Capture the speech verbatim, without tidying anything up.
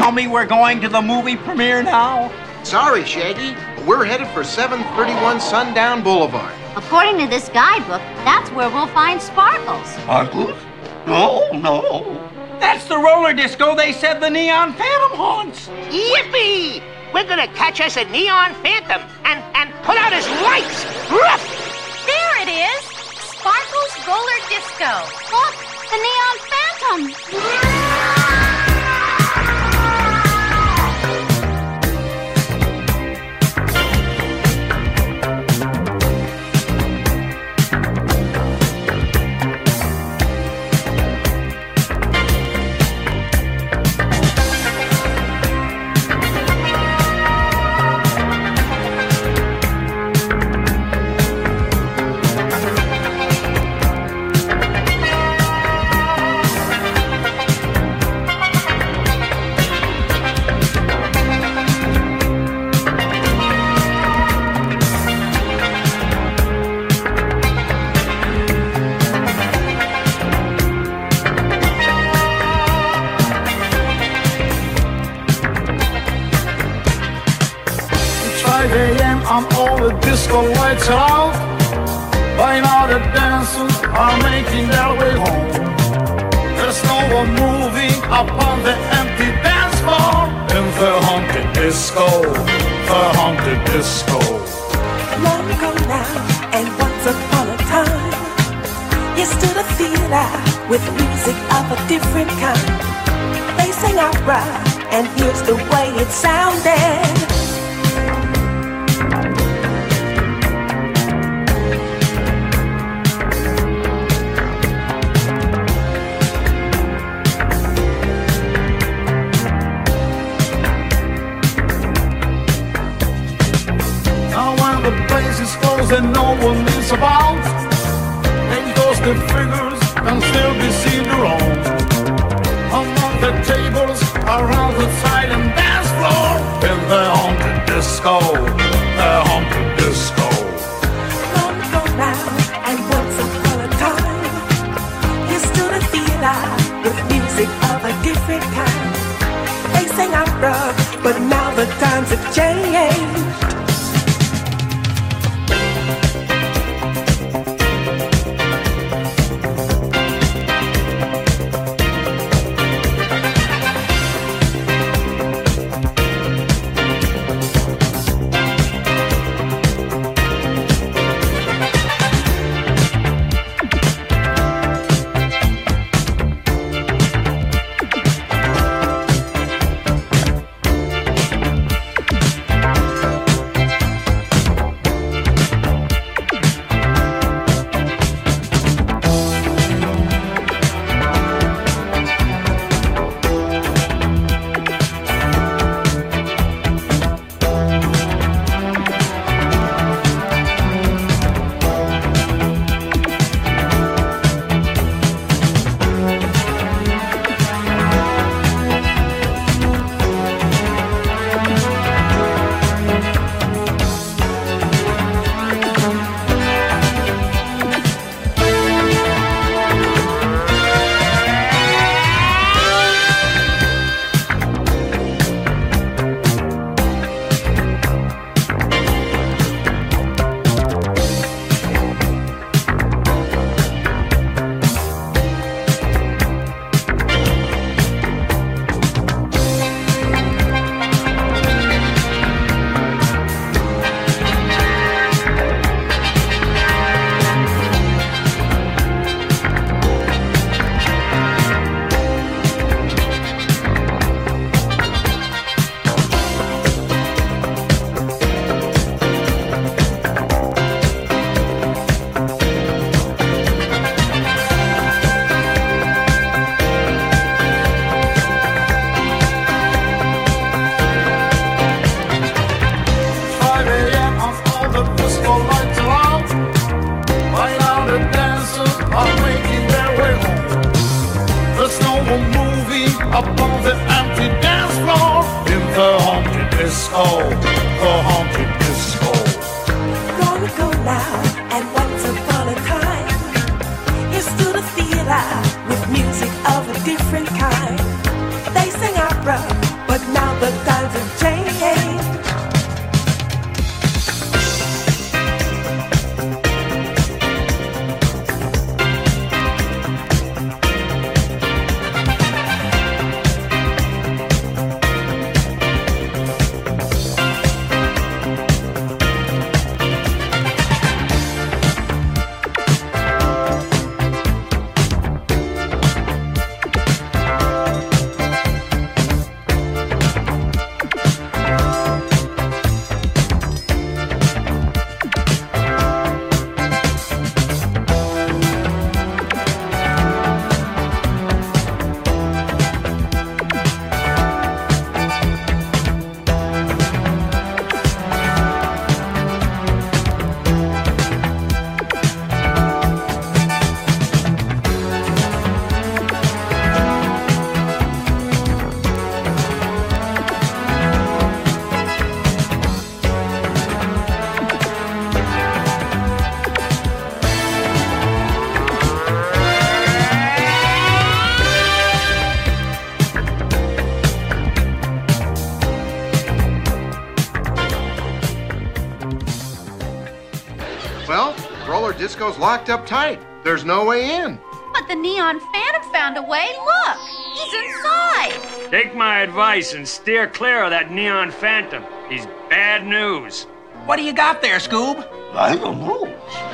tell me we're going to the movie premiere now? Sorry, Shaggy. We're headed for seven thirty-one Sundown Boulevard. According to this guidebook, that's where we'll find Sparkles. Sparkles? No, no. That's the roller disco they said the Neon Phantom haunts. Yippee! We're gonna catch us a Neon Phantom and, and put out his lights. Ruff! There it is! Sparkles Roller Disco. Look, the Neon Phantom. I'm all the disco lights out. By now the dancers are making their way home. There's no one moving upon the empty dance floor. In the honky disco, the honky disco. Long ago now, and once upon a time, you stood a theater with music of a different kind. They sang opera, and here's the way it sounded. And no one is about, and those the figures can still be seen around. Among the tables around the silent dance floor. In the honky disco, the honky disco. Long ago now, and once upon a time, you stood a theater with music of a different kind. They sang opera, but now the times have changed. Upon the empty dance floor. In the honky disco, the honky disco. Long ago now, and once upon a time, you stood a theater with music of a different kind. They sang opera, but the times have changed. Well, roller disco's locked up tight. There's no way in. But the Neon Phantom found a way. Look, he's inside. Take my advice and steer clear of that Neon Phantom. He's bad news. What do you got there, Scoob? I don't know.